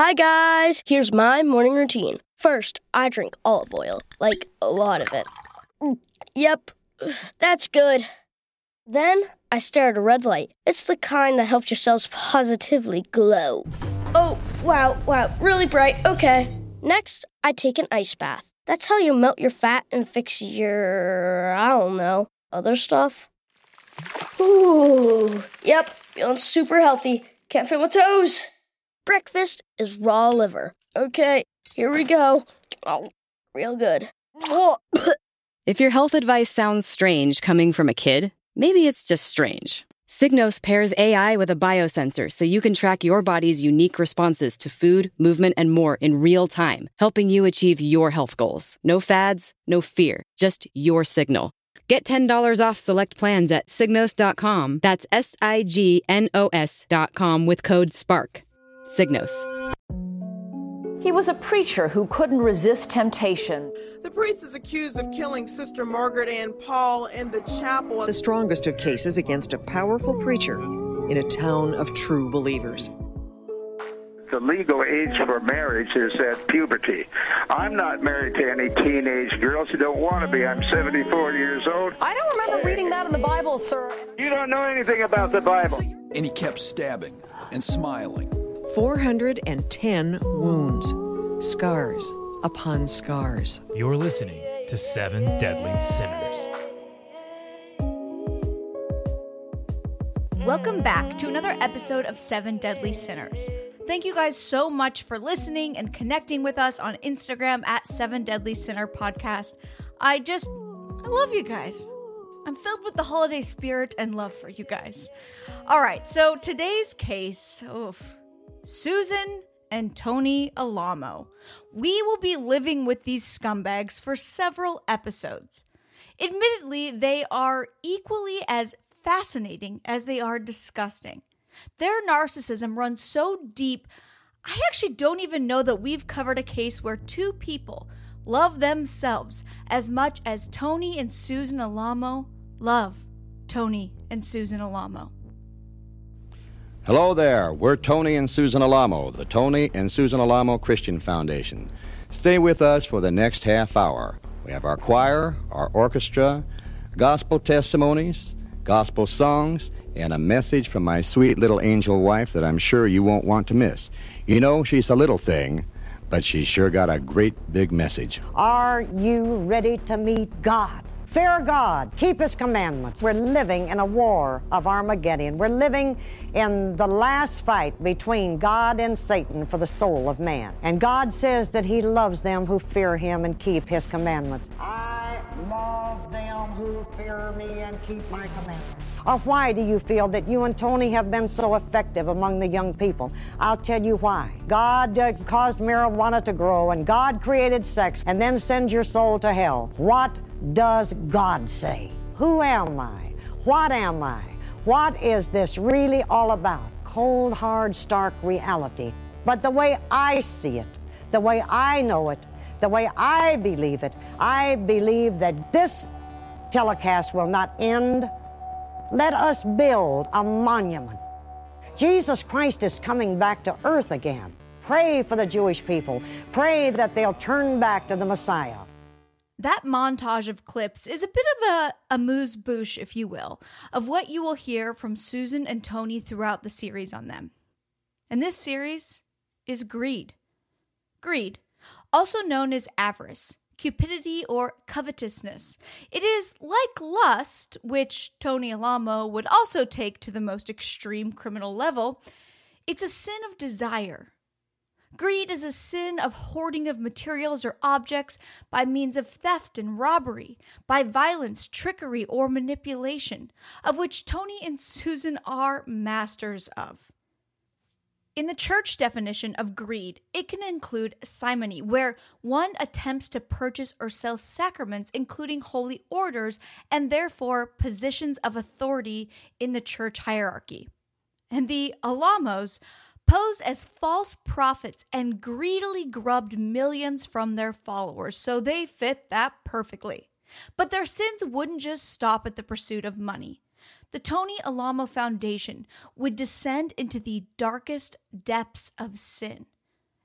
Hi guys, here's my morning routine. First, I drink olive oil, like a lot of it. Yep, that's good. Then, I stare at a red light. It's the kind that helps your cells positively glow. Oh, wow, really bright, okay. Next, I take an ice bath. That's how you melt your fat and fix your, other stuff. Ooh, yep, feeling super healthy. Can't feel my toes. Breakfast is raw liver. Okay, here we go. Oh, real good. If your health advice sounds strange coming from a kid, maybe it's just strange. Signos pairs AI with a biosensor so you can track your body's unique responses to food, movement, and more in real time, helping you achieve your health goals. No fads, no fear, just your signal. Get $10 off select plans at Signos.com. That's Signos.com with code SPARK. Signos. He was a preacher who couldn't resist temptation. The priest is accused of killing Sister Margaret Ann Paul in the chapel. The strongest of cases against a powerful preacher in a town of true believers. The legal age for marriage is at puberty. I'm not married to any teenage girls who don't want to be. I'm 74 years old. I don't remember reading that in the Bible, sir. You don't know anything about the Bible. And he kept stabbing and smiling. 410 wounds, scars upon scars. You're listening to Seven Deadly Sinners. Welcome back to another episode of Seven Deadly Sinners. Thank you guys so much for listening and connecting with us on Instagram at Seven Deadly Sinner Podcast. I love you guys. I'm filled with the holiday spirit and love for you guys. All right, so today's case, Susan and Tony Alamo. We will be living with these scumbags for several episodes. Admittedly, they are equally as fascinating as they are disgusting. Their narcissism runs so deep, I actually don't even know that we've covered a case where two people love themselves as much as Tony and Susan Alamo love Tony and Susan Alamo. Hello there, we're Tony and Susan Alamo, the Tony and Susan Alamo Christian Foundation. Stay with us for the next half hour. We have our choir, our orchestra, gospel testimonies, gospel songs, and a message from my sweet little angel wife that I'm sure you won't want to miss. You know, she's a little thing, but she's sure got a great big message. Are you ready to meet God? Fear God, keep His commandments. We're living in a war of Armageddon. We're living in the last fight between God and Satan for the soul of man. And God says that He loves them who fear Him and keep His commandments. I love them who fear me and keep my commandments. Or why do you feel that you and Tony have been so effective among the young people? I'll tell you why. God caused marijuana to grow, and God created sex, and then sends your soul to hell. What does God say? Who am I? What am I? What is this really all about? Cold, hard, stark reality. But the way I see it, the way I know it, the way I believe that this telecast will not end. Let us build a monument. Jesus Christ is coming back to earth again. Pray for the Jewish people. Pray that they'll turn back to the Messiah. That montage of clips is a bit of a amuse-bouche, if you will, of what you will hear from Susan and Tony throughout the series on them. And this series is greed. Greed, also known as avarice, cupidity, or covetousness. It is like lust, which Tony Alamo would also take to the most extreme criminal level. It's a sin of desire. Greed is a sin of hoarding of materials or objects by means of theft and robbery, by violence, trickery, or manipulation, of which Tony and Susan are masters of. In the church definition of greed, it can include simony, where one attempts to purchase or sell sacraments, including holy orders, and therefore positions of authority in the church hierarchy. And the Alamos posed as false prophets and greedily grubbed millions from their followers, so they fit that perfectly. But their sins wouldn't just stop at the pursuit of money. The Tony Alamo Foundation would descend into the darkest depths of sin.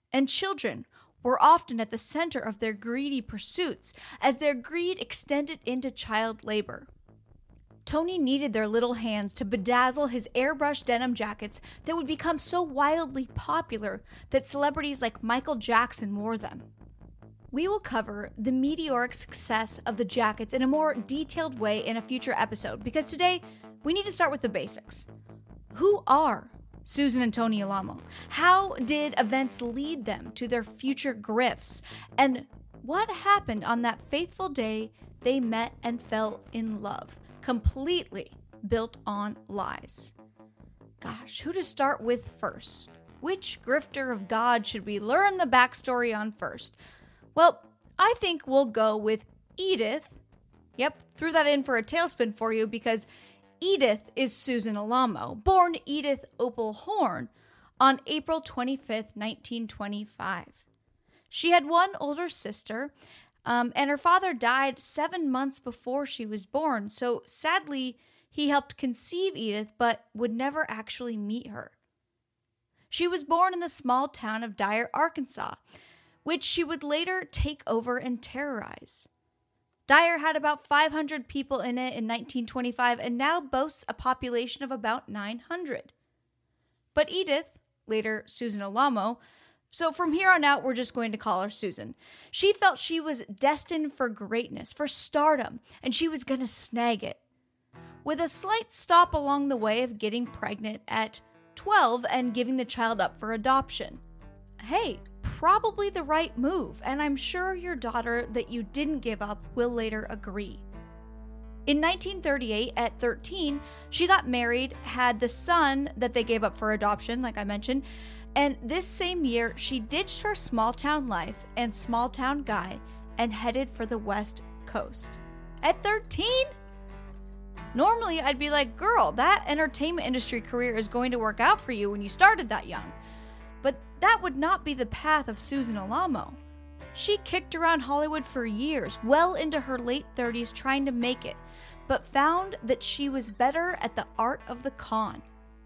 and children were often at the center of their greedy pursuits as their greed extended into child labor. Tony needed their little hands to bedazzle his airbrush denim jackets that would become so wildly popular that celebrities like Michael Jackson wore them. We will cover the meteoric success of the jackets in a more detailed way in a future episode, because today we need to start with the basics. Who are Susan and Tony Alamo? How did events lead them to their future grifts? And what happened on that fateful day they met and fell in love, completely built on lies? Gosh, who to start with first? Which grifter of God should we learn the backstory on first? Well, I think we'll go with Edith. Yep, threw that in for a tailspin for you because Edith is Susan Alamo, born Edith Opal Horn on April 25th, 1925. She had one older sister, and her father died 7 months before she was born, so sadly, he helped conceive Edith but would never actually meet her. She was born in the small town of Dyer, Arkansas, which she would later take over and terrorize. Dyer had about 500 people in it in 1925 and now boasts a population of about 900. But Edith, later Susan Alamo, so from here on out we're just going to call her Susan. She felt she was destined for greatness, for stardom, and she was going to snag it. With a slight stop along the way of getting pregnant at 12 and giving the child up for adoption. Hey, probably the right move, and I'm sure your daughter that you didn't give up will later agree. In 1938, at 13, she got married, had the son that they gave up for adoption, like I mentioned, and this same year, she ditched her small-town life and small-town guy and headed for the West Coast. At 13? Normally, I'd be like, girl, that entertainment industry career is going to work out for you when you started that young. But that would not be the path of Susan Alamo. She kicked around Hollywood for years, well into her late 30s trying to make it, but found that she was better at the art of the con.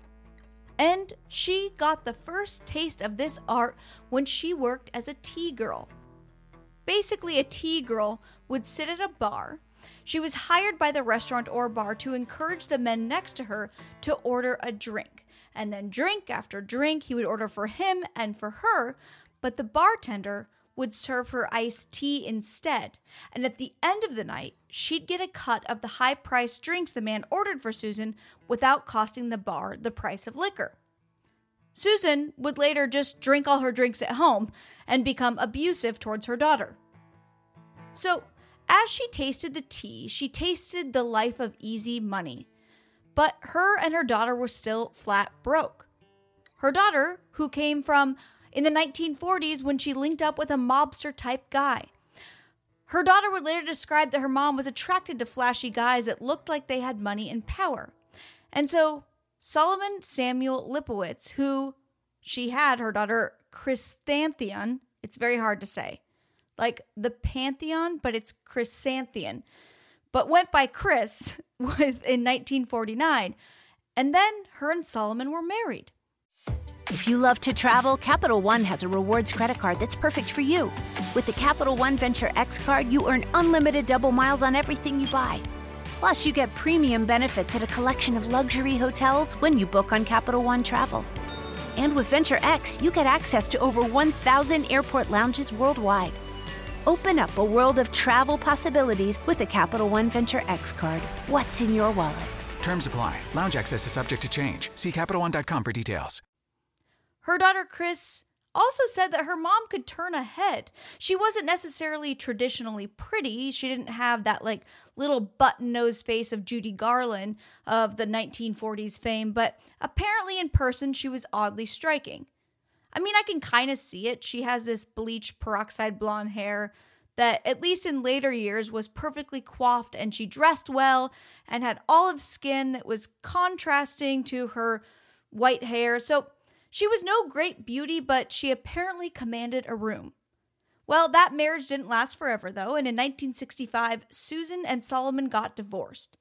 And she got the first taste of this art when she worked as a tea girl. Basically, a tea girl would sit at a bar. She was hired by the restaurant or bar to encourage the men next to her to order a drink. And then drink after drink, he would order for him and for her, but the bartender would serve her iced tea instead. And at the end of the night, she'd get a cut of the high-priced drinks the man ordered for Susan without costing the bar the price of liquor. Susan would later just drink all her drinks at home and become abusive towards her daughter. So, as she tasted the tea, she tasted the life of easy money. But her and her daughter were still flat broke. Her daughter, who came from in the 1940s when she linked up with a mobster-type guy. Her daughter would later describe that her mom was attracted to flashy guys that looked like they had money and power. And so Solomon Samuel Lipowitz, who she had her daughter Chrysanthemum, it's very hard to say, like the Pantheon, but it's Chrysanthemum, but went by Chris in 1949, and then her and Solomon were married. If you love to travel, Capital One has a rewards credit card that's perfect for you. With the Capital One Venture X card, you earn unlimited double miles on everything you buy. Plus, you get premium benefits at a collection of luxury hotels when you book on Capital One Travel. And with Venture X, you get access to over 1,000 airport lounges worldwide. Open up a world of travel possibilities with the Capital One Venture X card. What's in your wallet? Terms apply. Lounge access is subject to change. See CapitalOne.com for details. Her daughter Chris also said that her mom could turn a head. She wasn't necessarily traditionally pretty. She didn't have that like little button-nosed face of Judy Garland of the 1940s fame, but apparently in person she was oddly striking. I mean, I can kind of see it. She has this bleached peroxide blonde hair that, at least in later years, was perfectly coiffed, and she dressed well and had olive skin that was contrasting to her white hair. So she was no great beauty, but she apparently commanded a room. Well, that marriage didn't last forever, though, and in 1965, Susan and Solomon got divorced.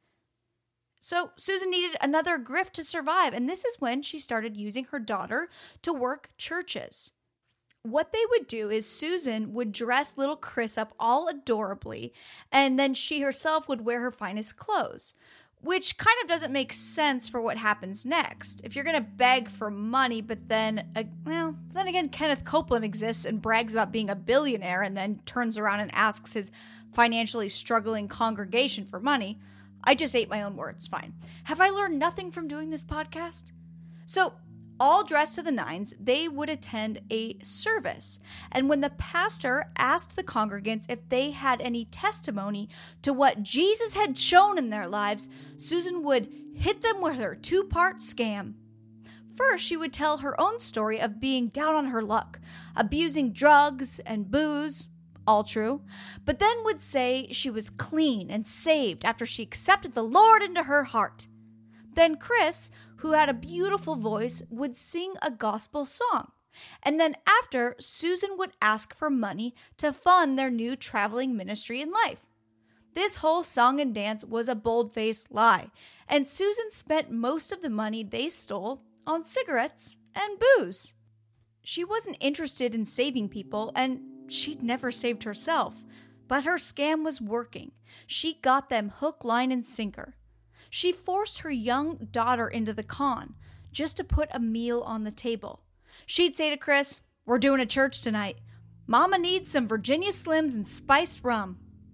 So Susan needed another grift to survive, and this is when she started using her daughter to work churches. what they would do is Susan would dress little Chris up all adorably, and then she herself would wear her finest clothes, which kind of doesn't make sense for what happens next. If you're going to beg for money, but then again, Kenneth Copeland exists and brags about being a billionaire and then turns around and asks his financially struggling congregation for money. I just ate my own words. Fine. Have I learned nothing from doing this podcast? So, all dressed to the nines, they would attend a service. And when the pastor asked the congregants if they had any testimony to what Jesus had shown in their lives, Susan would hit them with her two-part scam. First, she would tell her own story of being down on her luck, abusing drugs and booze, all true, but then would say she was clean and saved after she accepted the Lord into her heart. Then Chris, who had a beautiful voice, would sing a gospel song. And then after, Susan would ask for money to fund their new traveling ministry in life. This whole song and dance was a bold-faced lie, and Susan spent most of the money they stole on cigarettes and booze. She wasn't interested in saving people, and she'd never saved herself, but her scam was working. She got them hook, line, and sinker. She forced her young daughter into the con just to put a meal on the table. She'd say to Chris, "We're doing a church tonight. Mama needs some Virginia Slims and spiced rum."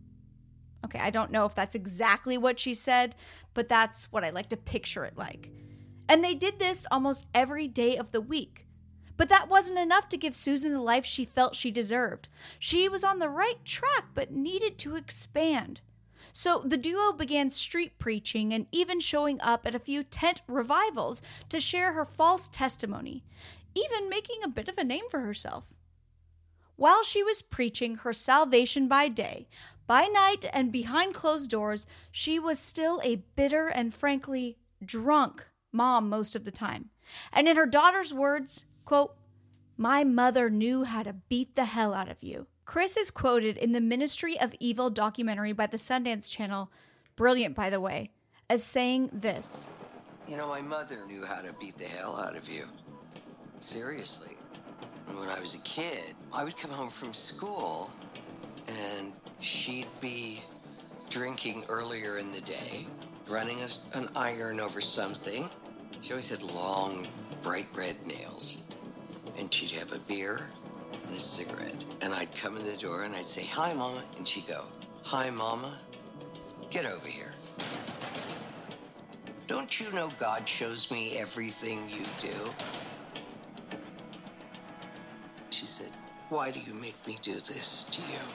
Okay, I don't know if that's exactly what she said, but that's what I like to picture it like. And they did this almost every day of the week. But that wasn't enough to give Susan the life she felt she deserved. She was on the right track, but needed to expand. So the duo began street preaching and even showing up at a few tent revivals to share her false testimony, even making a bit of a name for herself. While she was preaching her salvation by day, by night and behind closed doors, she was still a bitter and frankly drunk mom most of the time. And in her daughter's words, quote, "My mother knew how to beat the hell out of you." Chris is quoted in the Ministry of Evil documentary by the Sundance Channel, brilliant by the way, as saying this. "You know, my mother knew how to beat the hell out of you. Seriously. When I was a kid, I would come home from school and she'd be drinking earlier in the day, running an iron over something. She always had long, bright red nails. And she'd have a beer and a cigarette. And I'd come in the door and I'd say, 'Hi, Mama.' And she'd go, 'Hi, Mama. Get over here. Don't you know God shows me everything you do?' She said, 'Why do you make me do this to you?'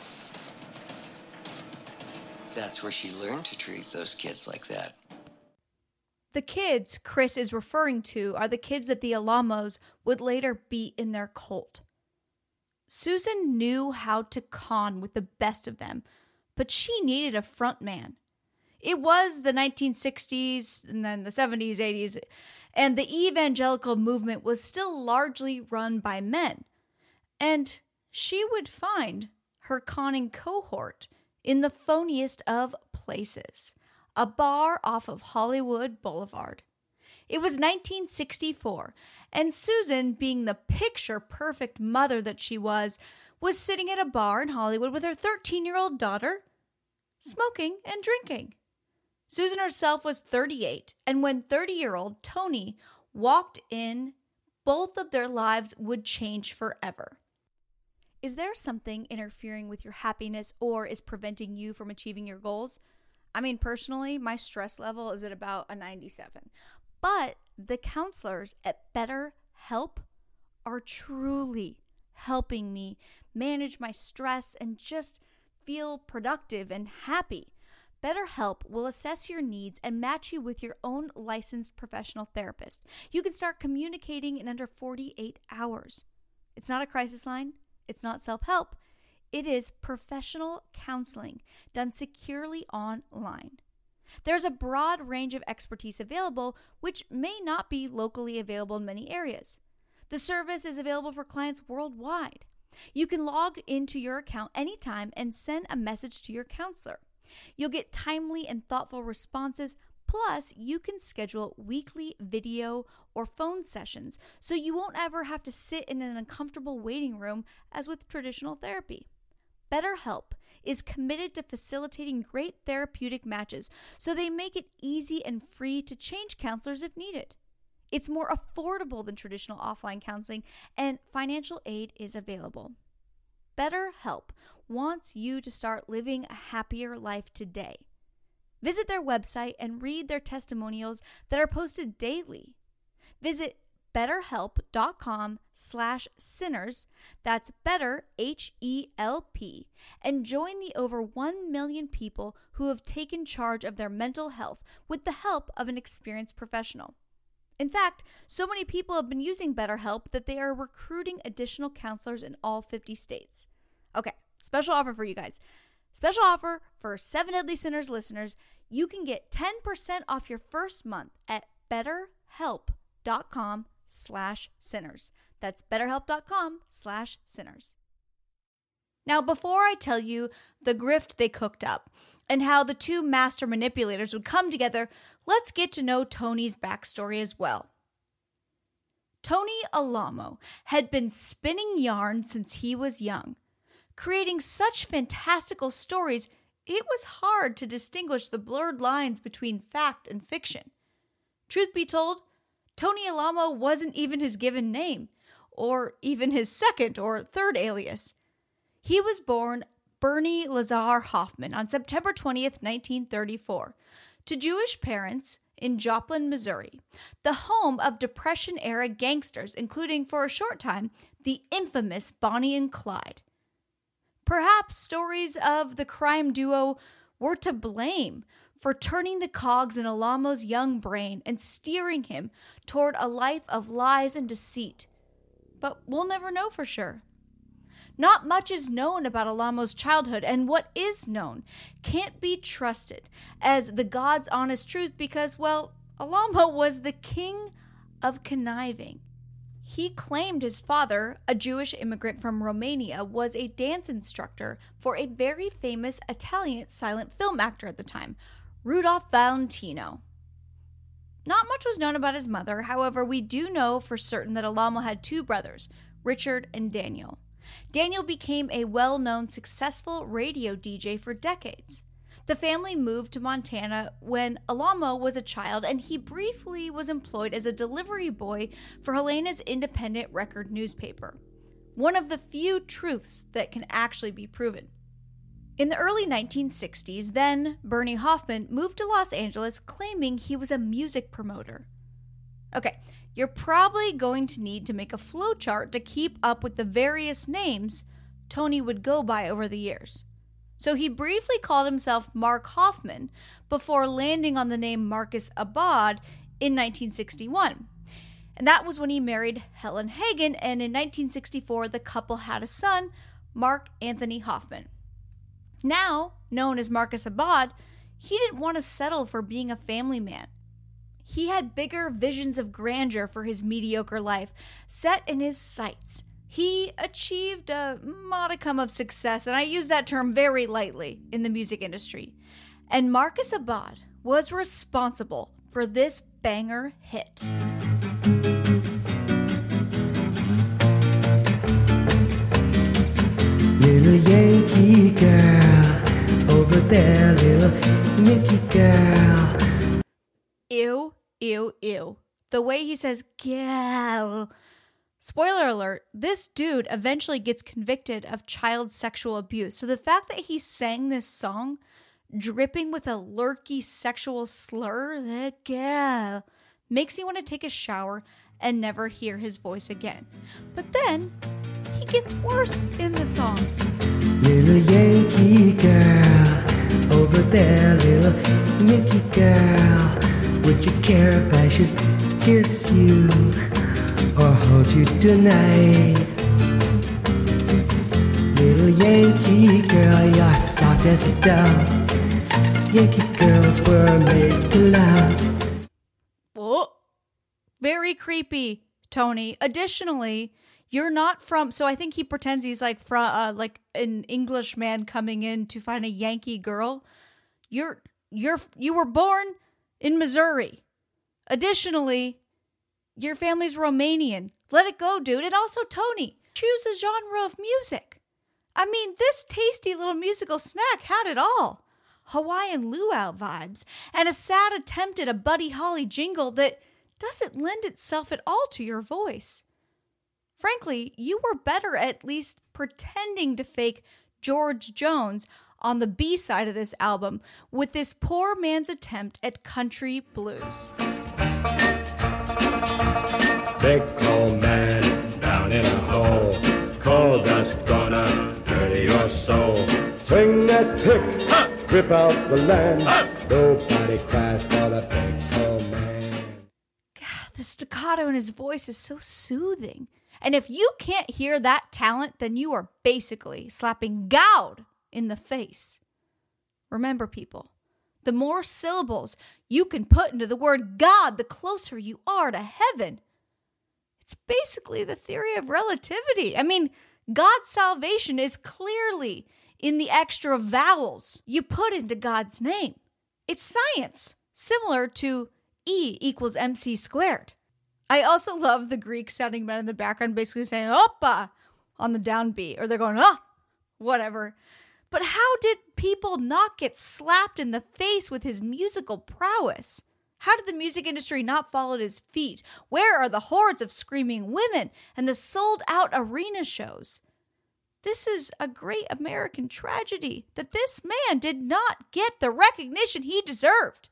That's where she learned to treat those kids like that. The kids Chris is referring to are the kids that the Alamos would later beat in their cult. Susan knew how to con with the best of them, but she needed a front man. It was the 1960s and then the 70s, 80s, and the evangelical movement was still largely run by men. And she would find her conning cohort in the phoniest of places, a bar off of Hollywood Boulevard. It was 1964, and Susan, being the picture-perfect mother that she was sitting at a bar in Hollywood with her 13-year-old daughter, smoking and drinking. Susan herself was 38, and when 30-year-old Tony walked in, both of their lives would change forever. Is there something interfering with your happiness or is preventing you from achieving your goals? I mean, personally, my stress level is at about a 97. But the counselors at BetterHelp are truly helping me manage my stress and just feel productive and happy. BetterHelp will assess your needs and match you with your own licensed professional therapist. You can start communicating in under 48 hours. It's not a crisis line. It's not self-help. It is professional counseling done securely online. There's a broad range of expertise available, which may not be locally available in many areas. The service is available for clients worldwide. You can log into your account anytime and send a message to your counselor. You'll get timely and thoughtful responses, Plus, you can schedule weekly video or phone sessions, so you won't ever have to sit in an uncomfortable waiting room as with traditional therapy. BetterHelp is committed to facilitating great therapeutic matches, so they make it easy and free to change counselors if needed. It's more affordable than traditional offline counseling, and financial aid is available. BetterHelp wants you to start living a happier life today. Visit their website and read their testimonials that are posted daily. Visit betterhelp.com/sinners, that's better, H-E-L-P, and join the over 1 million people who have taken charge of their mental health with the help of an experienced professional. In fact, so many people have been using BetterHelp that they are recruiting additional counselors in all 50 states. Okay, special offer for you guys. Special offer for 7 Deadly Sinners listeners. You can get 10% off your first month at betterhelp.com/sinners. That's betterhelp.com/sinners. Now, before I tell you the grift they cooked up and how the two master manipulators would come together, let's get to know Tony's backstory as well. Tony Alamo had been spinning yarn since he was young, creating such fantastical stories it was hard to distinguish the blurred lines between fact and fiction. Truth be told, Tony Alamo wasn't even his given name, or even his second or third alias. He was born Bernie Lazar Hoffman on September 20th, 1934, to Jewish parents in Joplin, Missouri, the home of Depression-era gangsters, including, for a short time, the infamous Bonnie and Clyde. Perhaps stories of the crime duo were to blame for turning the cogs in Alamo's young brain and steering him toward a life of lies and deceit. But we'll never know for sure. Not much is known about Alamo's childhood, and what is known can't be trusted as the God's honest truth because, well, Alamo was the king of conniving. He claimed his father, a Jewish immigrant from Romania, was a dance instructor for a very famous Italian silent film actor at the time, Rudolph Valentino. Not much was known about his mother. However, we do know for certain that Alamo had 2 brothers, Richard and Daniel. Daniel became a well-known, successful radio DJ for decades. The family moved to Montana when Alamo was a child, and he briefly was employed as a delivery boy for Helena's independent record newspaper. One of the few truths that can actually be proven. In the early 1960s, then Bernie Hoffman moved to Los Angeles claiming he was a music promoter. Okay, you're probably going to need to make a flowchart to keep up with the various names Tony would go by over the years. So he briefly called himself Mark Hoffman before landing on the name Marcus Abad in 1961. And that was when he married Helen Hagen, and in 1964 the couple had a son, Mark Anthony Hoffman. Now known as Marcus Abad, he didn't want to settle for being a family man. He had bigger visions of grandeur for his mediocre life set in his sights. He achieved a modicum of success, and I use that term very lightly, in the music industry. And Marcus Abad was responsible for this banger hit. Little Yankee girl, over there, little Yankee girl. Ew, ew, ew. The way he says, gal. Spoiler alert, this dude eventually gets convicted of child sexual abuse. So the fact that he sang this song, dripping with a lurky sexual slur, that gal, makes me want to take a shower and never hear his voice again. But then, he gets worse in the song. Little Yankee girl, over there, little Yankee girl. Would you care if I should kiss you or hold you tonight? Little Yankee girl, you're soft as a dove. Yankee girls were made to love. Oh, very creepy, Tony. Additionally, you're not from, so I think he pretends he's like from like an Englishman coming in to find a Yankee girl. You were born in Missouri. Additionally, your family's Romanian. Let it go, dude. And also, Tony, choose a genre of music. I mean, this tasty little musical snack had it all. Hawaiian luau vibes and a sad attempt at a Buddy Holly jingle that doesn't lend itself at all to your voice. Frankly, you were better at least pretending to fake George Jones on the B side of this album with this poor man's attempt at country blues. Big coal man down in a hole, coal dust gonna dirty your soul. Swing that pick, rip out the land, nobody cries for the big coal man. God, the staccato in his voice is so soothing. And if you can't hear that talent, then you are basically slapping God in the face. Remember, people, the more syllables you can put into the word God, the closer you are to heaven. It's basically the theory of relativity. I mean, God's salvation is clearly in the extra vowels you put into God's name. It's science, similar to E equals MC squared. I also love the Greek-sounding men in the background basically saying, oppa, on the downbeat, or they're going, whatever. But how did people not get slapped in the face with his musical prowess? How did the music industry not fall at his feet? Where are the hordes of screaming women and the sold-out arena shows? This is a great American tragedy that this man did not get the recognition he deserved.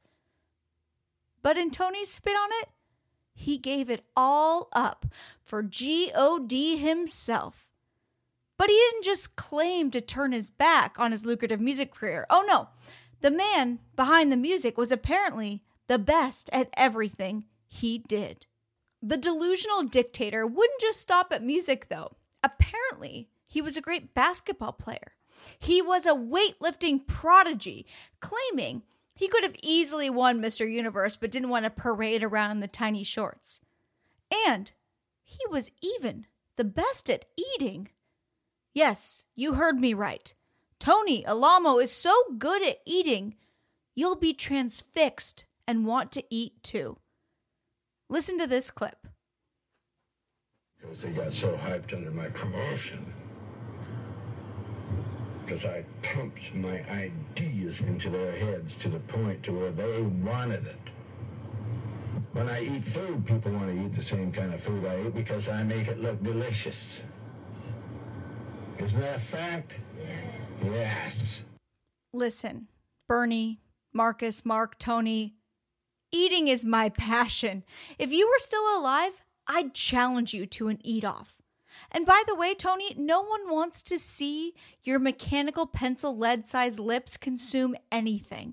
But in Tony's spin on it, he gave it all up for G.O.D. himself. But he didn't just claim to turn his back on his lucrative music career. Oh no, the man behind the music was apparently the best at everything he did. The delusional dictator wouldn't just stop at music though. Apparently, he was a great basketball player. He was a weightlifting prodigy, claiming he could have easily won Mr. Universe, but didn't want to parade around in the tiny shorts. And he was even the best at eating. Yes, you heard me right. Tony Alamo is so good at eating, you'll be transfixed and want to eat too. Listen to this clip. Because they got so hyped under my promotion. Because I pumped my ideas into their heads to the point to where they wanted it. When I eat food, people want to eat the same kind of food I eat because I make it look delicious. Isn't that a fact? Yes. Listen, Bernie, Marcus, Mark, Tony, eating is my passion. If you were still alive, I'd challenge you to an eat-off. And by the way, Tony, no one wants to see your mechanical pencil lead-sized lips consume anything.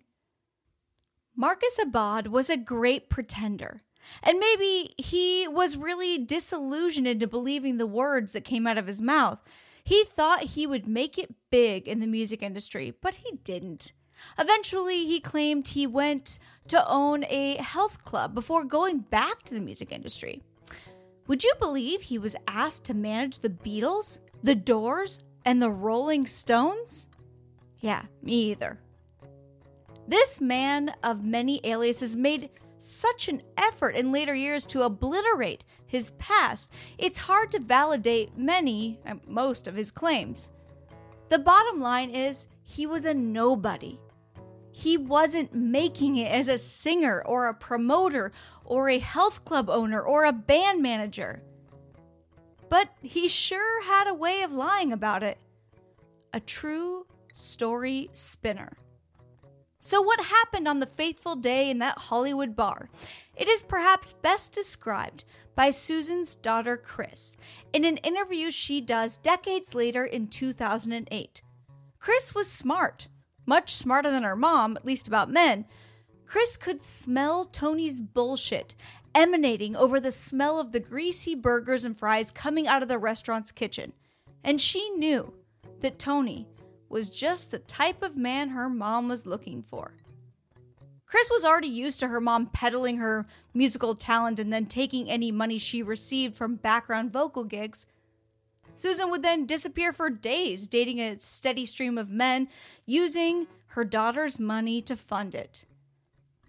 Marcus Abad was a great pretender. And maybe he was really disillusioned into believing the words that came out of his mouth. He thought he would make it big in the music industry, but he didn't. Eventually, he claimed he went to own a health club before going back to the music industry. Would you believe he was asked to manage the Beatles, the Doors, and the Rolling Stones? Yeah, me either. This man of many aliases made such an effort in later years to obliterate his past, it's hard to validate most of his claims. The bottom line is, he was a nobody. He wasn't making it as a singer or a promoter or a health club owner or a band manager. But he sure had a way of lying about it. A true story spinner. So what happened on the fateful day in that Hollywood bar? It is perhaps best described by Susan's daughter, Chris, in an interview she does decades later in 2008. Chris was smart, much smarter than her mom, at least about men. Chris could smell Tony's bullshit emanating over the smell of the greasy burgers and fries coming out of the restaurant's kitchen. And she knew that Tony was just the type of man her mom was looking for. Chris was already used to her mom peddling her musical talent and then taking any money she received from background vocal gigs. Susan would then disappear for days, dating a steady stream of men, using her daughter's money to fund it.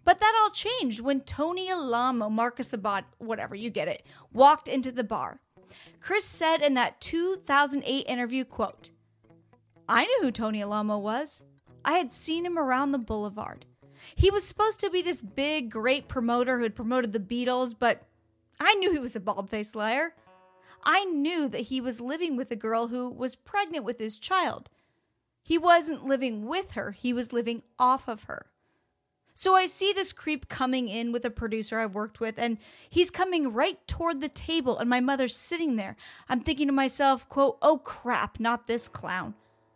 But that all changed when Tony Alamo, Marcus Abad, whatever, you get it, walked into the bar. Chris said in that 2008 interview, quote, "I knew who Tony Alamo was. I had seen him around the boulevard. He was supposed to be this big, great promoter who had promoted the Beatles, but I knew he was a bald-faced liar. I knew that he was living with a girl who was pregnant with his child. He wasn't living with her, he was living off of her. So I see this creep coming in with a producer I've worked with, and he's coming right toward the table, and my mother's sitting there. I'm thinking to myself, quote, oh crap, not this clown."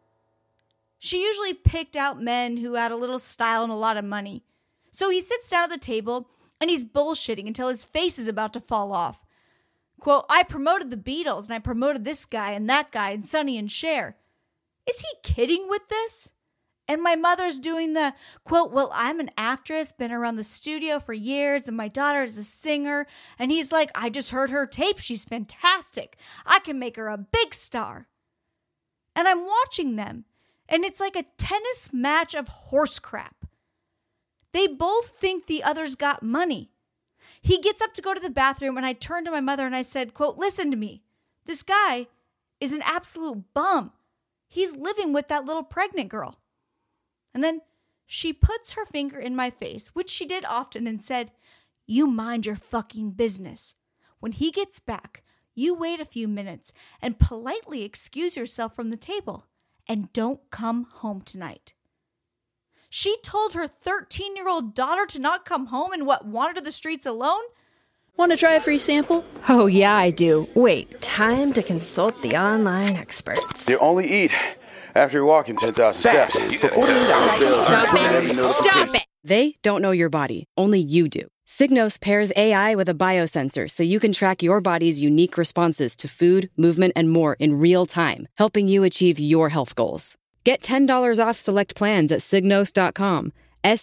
She usually picked out men who had a little style and a lot of money. So he sits down at the table, and he's bullshitting until his face is about to fall off. Quote, "I promoted the Beatles, and I promoted this guy and that guy and Sonny and Cher." Is he kidding with this? And my mother's doing the, quote, "Well, I'm an actress, been around the studio for years, and my daughter is a singer." And he's like, "I just heard her tape. She's fantastic. I can make her a big star." And I'm watching them, and it's like a tennis match of horse crap. They both think the other's got money. He gets up to go to the bathroom, and I turned to my mother and I said, quote, "Listen to me. This guy is an absolute bum. He's living with that little pregnant girl." And then she puts her finger in my face, which she did often, and said, "You mind your fucking business. When he gets back, you wait a few minutes and politely excuse yourself from the table and don't come home tonight." She told her 13-year-old daughter to not come home and wandered to the streets alone? Want to try a free sample? Oh, yeah, I do. Wait, time to consult the online experts. You only eat after you're walking 10,000 steps. For 48 hours. Stop it! They don't know your body. Only you do. Signos pairs AI with a biosensor so you can track your body's unique responses to food, movement, and more in real time, helping you achieve your health goals. Get $10 off select plans at Signos.com,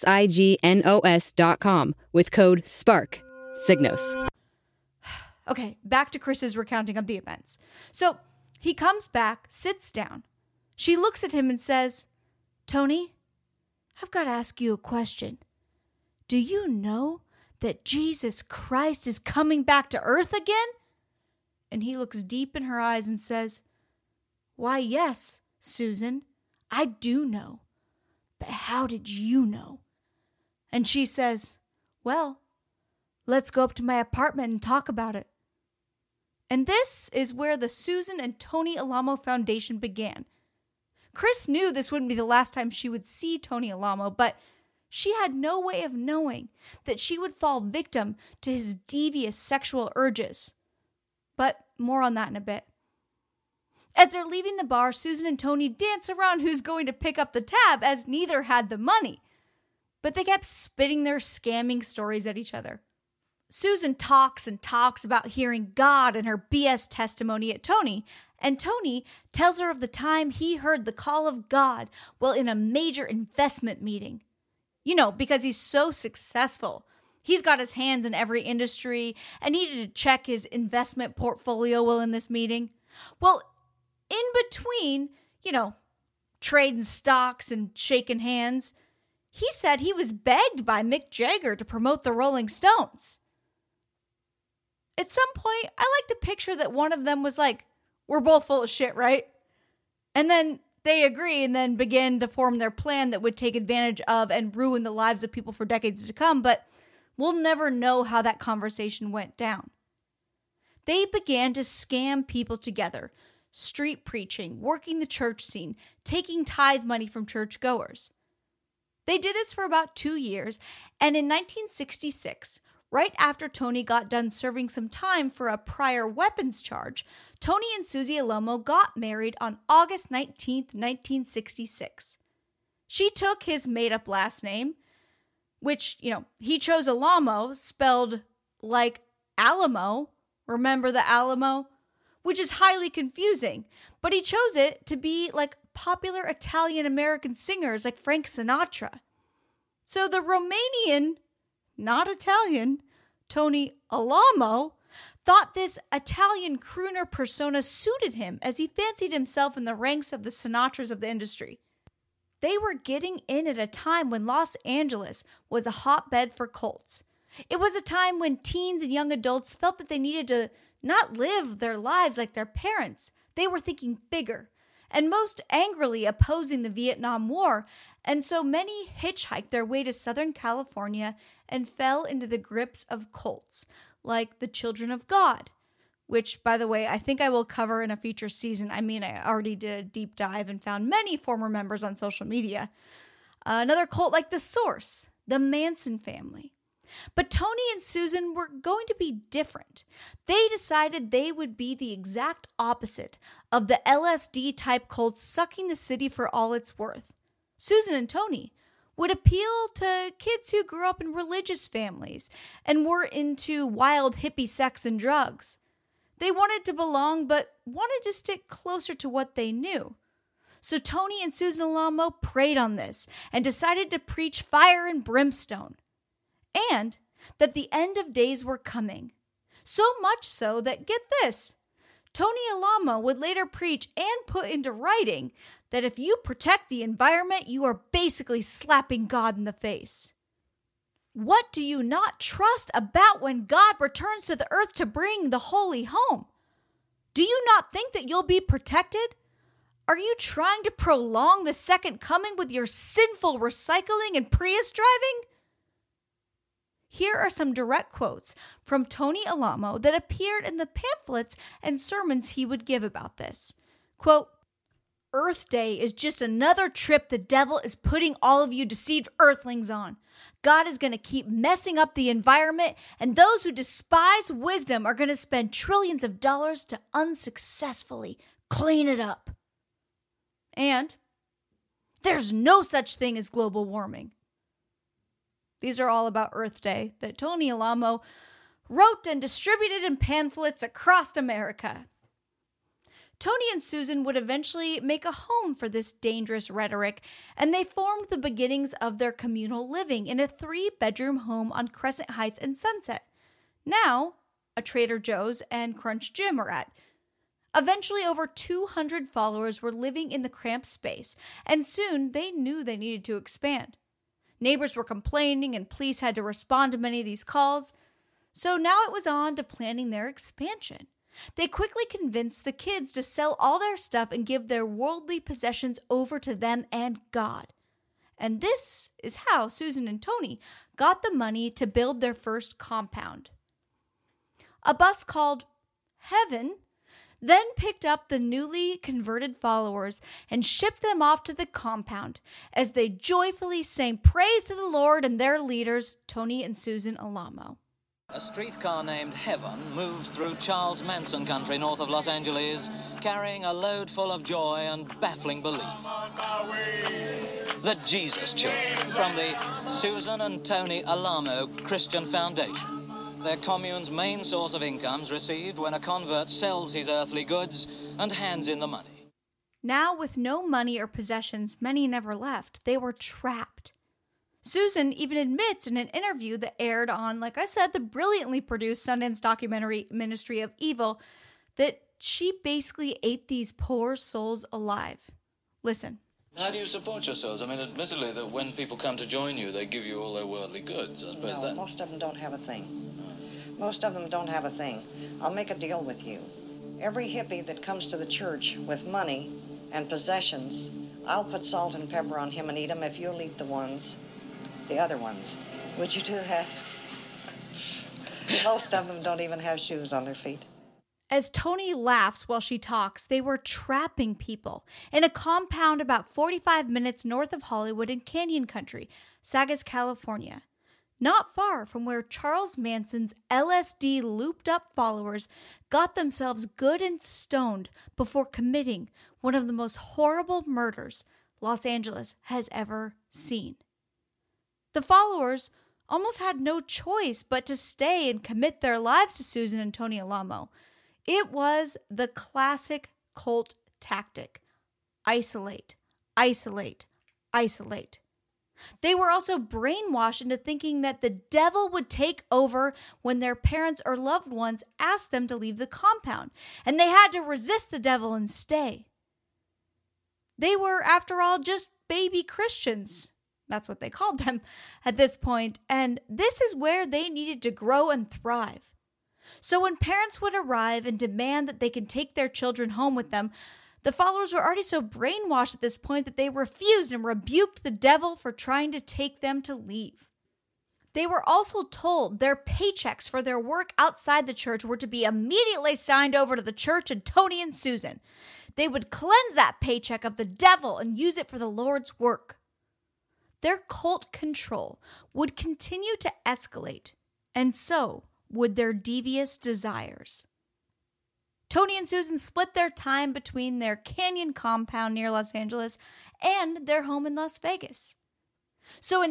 SIGNOS.com, with code SPARK. Signos. Okay, back to Chris's recounting of the events. So he comes back, sits down. She looks at him and says, "Tony, I've got to ask you a question. Do you know that Jesus Christ is coming back to earth again?" And he looks deep in her eyes and says, "Why, yes, Susan, I do know. But how did you know?" And she says, "Well, let's go up to my apartment and talk about it." And this is where the Susan and Tony Alamo Foundation began. Chris knew this wouldn't be the last time she would see Tony Alamo, but she had no way of knowing that she would fall victim to his devious sexual urges. But more on that in a bit. As they're leaving the bar, Susan and Tony dance around who's going to pick up the tab, as neither had the money. But they kept spitting their scamming stories at each other. Susan talks and talks about hearing God and her BS testimony at Tony, and Tony tells her of the time he heard the call of God while in a major investment meeting. You know, because he's so successful. He's got his hands in every industry and needed to check his investment portfolio while in this meeting. Well, in between, trading stocks and shaking hands, he said he was begged by Mick Jagger to promote the Rolling Stones. At some point, I like to picture that one of them was like, "We're both full of shit, right?" And then they agree and then begin to form their plan that would take advantage of and ruin the lives of people for decades to come, but we'll never know how that conversation went down. They began to scam people together, street preaching, working the church scene, taking tithe money from churchgoers. They did this for about 2 years, and in 1966, right after Tony got done serving some time for a prior weapons charge, Tony and Susie Alamo got married on August 19th, 1966. She took his made-up last name, which, he chose Alamo, spelled like Alamo. Remember the Alamo? Which is highly confusing, but he chose it to be like popular Italian-American singers like Frank Sinatra. So the Romanian, not Italian, Tony Alamo thought this Italian crooner persona suited him as he fancied himself in the ranks of the Sinatras of the industry. They were getting in at a time when Los Angeles was a hotbed for cults. It was a time when teens and young adults felt that they needed to not live their lives like their parents. They were thinking bigger, and most angrily opposing the Vietnam War, and so many hitchhiked their way to Southern California and fell into the grips of cults, like the Children of God, which, by the way, I think I will cover in a future season. I mean, I already did a deep dive and found many former members on social media. Another cult like The Source, the Manson family. But Tony and Susan were going to be different. They decided they would be the exact opposite of the LSD-type cults sucking the city for all it's worth. Susan and Tony would appeal to kids who grew up in religious families and were into wild hippie sex and drugs. They wanted to belong, but wanted to stick closer to what they knew. So Tony and Susan Alamo prayed on this and decided to preach fire and brimstone. And that the end of days were coming. So much so that, get this, Tony Alamo would later preach and put into writing that if you protect the environment, you are basically slapping God in the face. What do you not trust about when God returns to the earth to bring the holy home? Do you not think that you'll be protected? Are you trying to prolong the second coming with your sinful recycling and Prius driving? Here are some direct quotes from Tony Alamo that appeared in the pamphlets and sermons he would give about this. Quote, "Earth Day is just another trip the devil is putting all of you deceived earthlings on. God is going to keep messing up the environment, and those who despise wisdom are going to spend trillions of dollars to unsuccessfully clean it up. And there's no such thing as global warming." These are all about Earth Day that Tony Alamo wrote and distributed in pamphlets across America. Tony and Susan would eventually make a home for this dangerous rhetoric, and they formed the beginnings of their communal living in a 3-bedroom home on Crescent Heights and Sunset. Now, a Trader Joe's and Crunch Gym are at. Eventually, over 200 followers were living in the cramped space, and soon they knew they needed to expand. Neighbors were complaining, and police had to respond to many of these calls. So now it was on to planning their expansion. They quickly convinced the kids to sell all their stuff and give their worldly possessions over to them and God. And this is how Susan and Tony got the money to build their first compound. A bus called Heaven then picked up the newly converted followers and shipped them off to the compound as they joyfully sang praise to the Lord and their leaders, Tony and Susan Alamo. A streetcar named Heaven moves through Charles Manson country north of Los Angeles, carrying a load full of joy and baffling belief. The Jesus Children from the Susan and Tony Alamo Christian Foundation. Their commune's main source of income is received when a convert sells his earthly goods and hands in the money. Now, with no money or possessions, many never left. They were trapped. Susan even admits in an interview that aired on, like I said, the brilliantly produced Sundance documentary Ministry of Evil, that she basically ate these poor souls alive. Listen. How do you support yourselves? I mean, admittedly, that when people come to join you, they give you all their worldly goods. I suppose No, most of them don't have a thing. Most of them don't have a thing. I'll make a deal with you. Every hippie that comes to the church with money and possessions, I'll put salt and pepper on him and eat him if you'll eat the other ones. Would you do that? Most of them don't even have shoes on their feet. As Tony laughs while she talks, they were trapping people in a compound about 45 minutes north of Hollywood in Canyon Country, Sagas, California. Not far from where Charles Manson's LSD looped-up followers got themselves good and stoned before committing one of the most horrible murders Los Angeles has ever seen. The followers almost had no choice but to stay and commit their lives to Susan and Tony Alamo. It was the classic cult tactic. Isolate, isolate, isolate. They were also brainwashed into thinking that the devil would take over when their parents or loved ones asked them to leave the compound, and they had to resist the devil and stay. They were, after all, just baby Christians. That's what they called them at this point, and this is where they needed to grow and thrive. So when parents would arrive and demand that they can take their children home with them, the followers were already so brainwashed at this point that they refused and rebuked the devil for trying to take them to leave. They were also told their paychecks for their work outside the church were to be immediately signed over to the church and Tony and Susan. They would cleanse that paycheck of the devil and use it for the Lord's work. Their cult control would continue to escalate, and so would their devious desires. Tony and Susan split their time between their canyon compound near Los Angeles and their home in Las Vegas. So in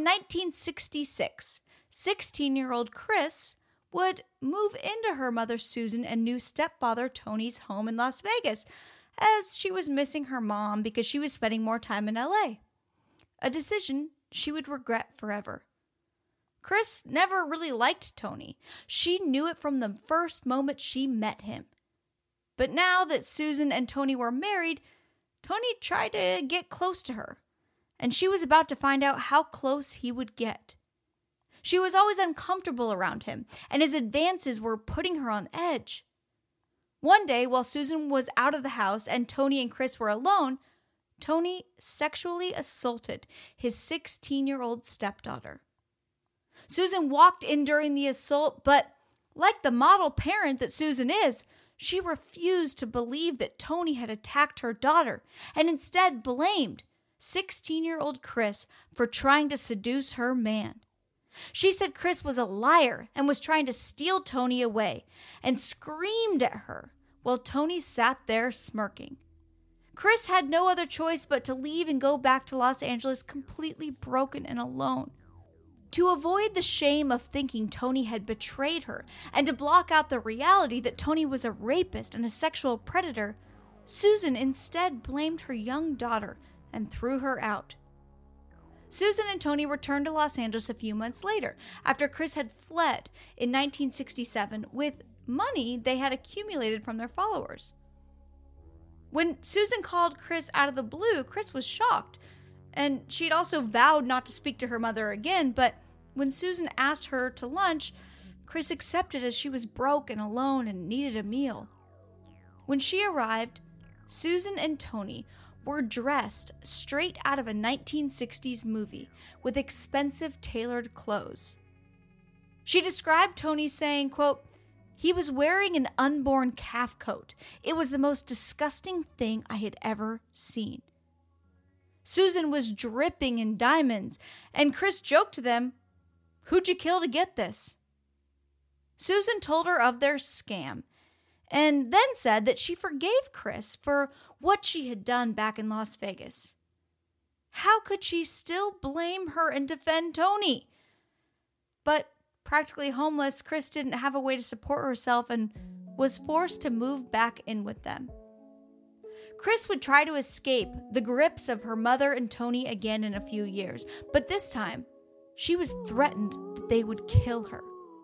1966, 16-year-old Chris would move into her mother Susan and new stepfather Tony's home in Las Vegas, as she was missing her mom because she was spending more time in LA. A decision she would regret forever. Chris never really liked Tony. She knew it from the first moment she met him. But now that Susan and Tony were married, Tony tried to get close to her, and she was about to find out how close he would get. She was always uncomfortable around him, and his advances were putting her on edge. One day, while Susan was out of the house and Tony and Chris were alone, Tony sexually assaulted his 16-year-old stepdaughter. Susan walked in during the assault, but like the model parent that Susan is, she refused to believe that Tony had attacked her daughter and instead blamed 16-year-old Chris for trying to seduce her man. She said Chris was a liar and was trying to steal Tony away and screamed at her while Tony sat there smirking. Chris had no other choice but to leave and go back to Los Angeles completely broken and alone. To avoid the shame of thinking Tony had betrayed her and to block out the reality that Tony was a rapist and a sexual predator, Susan instead blamed her young daughter and threw her out. Susan and Tony returned to Los Angeles a few months later, after Chris had fled in 1967 with money they had accumulated from their followers. When Susan called Chris out of the blue, Chris was shocked, and she'd also vowed not to speak to her mother again, but when Susan asked her to lunch, Chris accepted as she was broke and alone and needed a meal. When she arrived, Susan and Tony were dressed straight out of a 1960s movie with expensive tailored clothes. She described Tony saying, quote, "He was wearing an unborn calf coat. It was the most disgusting thing I had ever seen." Susan was dripping in diamonds, and Chris joked to them, "Who'd you kill to get this?" Susan told her of their scam, and then said that she forgave Chris for what she had done back in Las Vegas. How could she still blame her and defend Tony? But practically homeless, Chris didn't have a way to support herself and was forced to move back in with them. Chris would try to escape the grips of her mother and Tony again in a few years, but this time, she was threatened that they would kill her.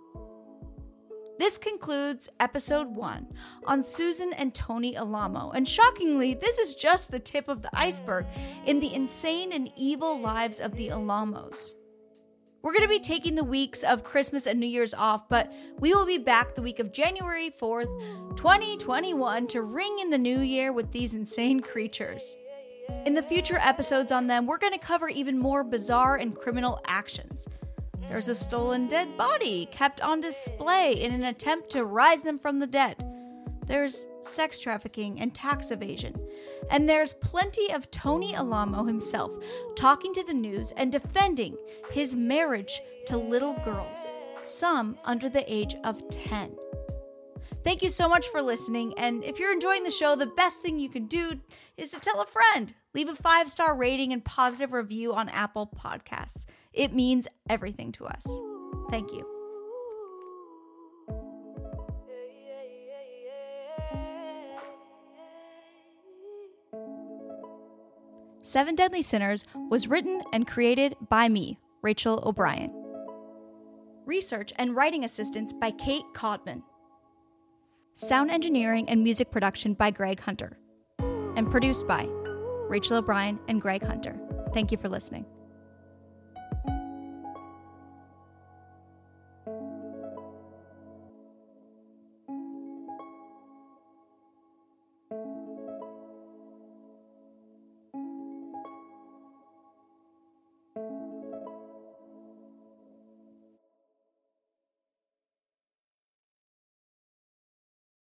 This concludes episode 1 on Susan and Tony Alamo, and shockingly, this is just the tip of the iceberg in the insane and evil lives of the Alamos. We're going to be taking the weeks of Christmas and New Year's off, but we will be back the week of January 4th, 2021 to ring in the new year with these insane creatures. In the future episodes on them, we're going to cover even more bizarre and criminal actions. There's a stolen dead body kept on display in an attempt to rise them from the dead. There's sex trafficking and tax evasion. And there's plenty of Tony Alamo himself talking to the news and defending his marriage to little girls, some under the age of 10. Thank you so much for listening, and if you're enjoying the show, the best thing you can do is to tell a friend. Leave a 5-star rating and positive review on Apple Podcasts. It means everything to us. Thank you. Seven Deadly Sinners was written and created by me, Rachel O'Brien. Research and writing assistance by Kate Codman. Sound engineering and music production by Greg Hunter. And produced by Rachel O'Brien, and Greg Hunter. Thank you for listening.